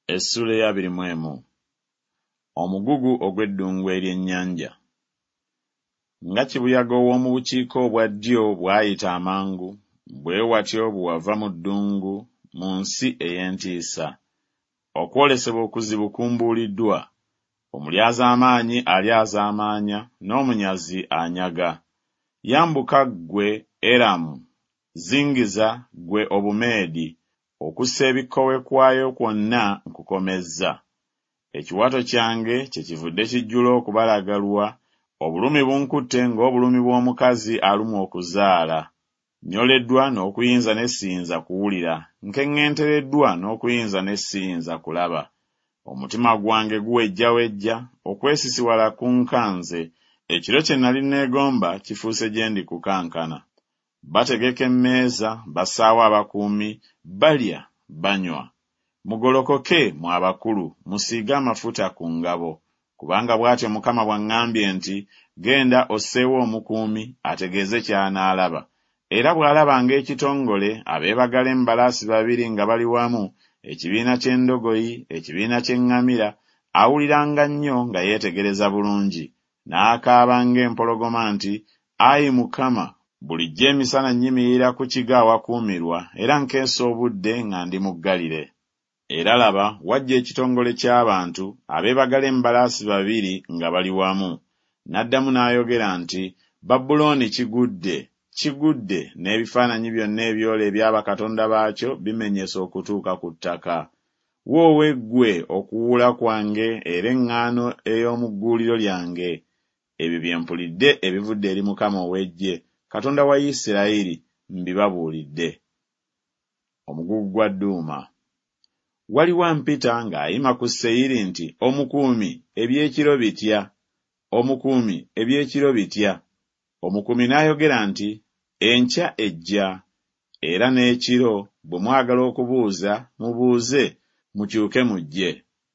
Essula ya 21. Omugugu ogw'eddungu ery'ennyanja. Nga kibuyaga ow'omu bukiika obwa ddyo bw'ayita amangu, bwe watyo bw'ava mu ddungu mu nsi ey'entiisa. Okwolesebwa okuzibu kumbuuliddwa. Omulyaza amaanyi alyaza amaanya, n'omunyazi anyaga. Yambuka ggwe Eramu, zingiza ggwe Obumeedi, okussa ebikkowe kwayo kwonna nkukomezza. Ekiwato kyange kyekivudde kijjula okubalagalwa, obulumi bunkutte ng'obulumi bw'omukazi alumwa okuzaala. Nyoleddwa n'okuyinza ne siyinza kuwulira, nkeŋŋentereddwa n'okuyinza ne siyinza kulaba. Omutima gwange guwejjawejja, okwesisiwala kunkanze, ekiro kye nali neegomba kifuuse gye ndi kukankana. Bategeka emmeeza, bassaawo abakuumi, balya, banywa. Mugolokoke mu abakulu, musiige amafuta ku ngabo, kubanga bw'atyo Mukama bw'aŋŋambye nti, genda osseewo omukuumi ategeeze ky'anaalaba. Era bw'alaba ng'ekitongole abeebagala embalaasi babiri nga bali wamu, ekibiina ky'endogoyi, ekibiina ky'eŋŋamira, awuliranga nnyo nga yeetegereza bulungi, n'akaaba ng'empologoma nti, Ayi Mukama, bulijjo emisana nnyimirira ku kigo awakuumirwa, era nkeesa obudde nga ndi mu ggalire. Era laba, wajja ekitongole ky'abantu abeebagala embalaasi babiri nga bali wamu. N'addamu n'ayogera nti, Babulooni kigudde, kigudde, n'ebifaananyi byonna ebyola eby'abakatonda baakyo bimenyese okutuuka ku ttaka. Woowe ggwe okuwuula kwange era eŋŋaano ey'omu gguuliro lyange. Ebyo bye mpulidde ebivudde eri Mukama ow'Eggye, Katonda wa Isirayiri, mbibabuulidde. Omugugu gwa Duuma. Waliwo ampita ng'ayima ku Seyiri nti, Omukuumi, ebyekiro bitya? Omukuumi, ebyekiro bitya? Omukuumi n'ayogera nti, Enkya ejja, era n'ekiro bwe mwagala okubuuza, mubuuze, mukyuke mujje.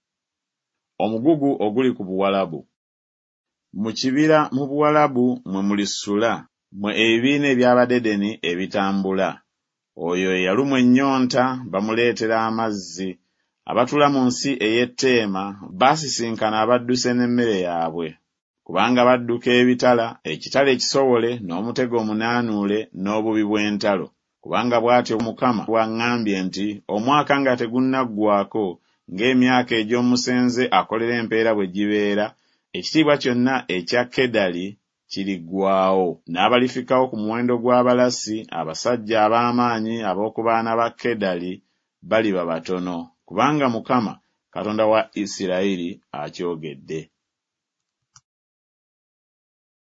Omugugu oguli ku Buwalabu. Mu kibira mu Buwalabu mwe mulisula, mwe ebibiina eby'Abadedeni ebitambula. Oyo eyalumwa ennyonta bamuleetera amazzi. Abatula mu nsi ey'etteema baasisinkana abadduse n'emmere yaabwe. Kubanga badduka ebitala, ekitala ekisowole n'omutego omunaanuule n'obubi bw'entalo. Kubanga bw'atyo Mukama bw'aŋŋambye nti, omwaka nga tegunnaggwako, ng'emyaka egy'omusenze akolera empeera bwe gibeera, ekitiibwa kyonna ekya Kedali kiriggwaawo, n'abalifikawo ku muwendo gw'abalasi, abasajja ab'amaanyi ab'oku baana ba Kedali baliba batono, kubanga Mukama, Katonda wa Isirayiri akyogedde.